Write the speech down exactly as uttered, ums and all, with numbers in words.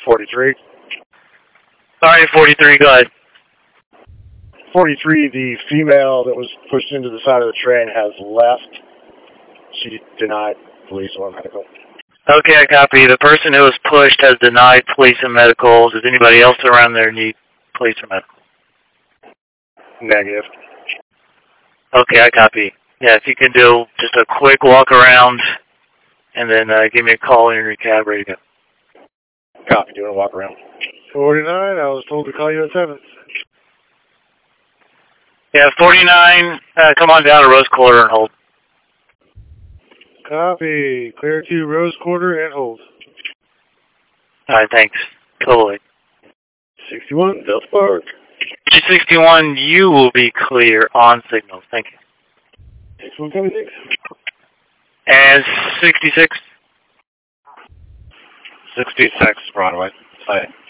forty-three. Sorry, forty-three, go ahead. forty-three, the female that was pushed into the side of the train has left. She denied police or medical. Okay, I copy. The person who was pushed has denied police and medical. Does anybody else around there need police or medical? Negative. Okay, I copy. Yeah, if you can do just a quick walk around, and then uh, give me a call when you're in your cab ready to go. Copy, doing a walk around. forty-nine, I was told to call you at seven. Yeah, forty-nine, uh, come on down to Rose Quarter and hold. Copy. Clear to Rose Quarter and hold. All right, thanks. Totally. sixty-one, Delta Park. sixty-one, you will be clear on signal. Thank you. sixty-one, copy six. And sixty-six? sixty-six, Broadway. Site.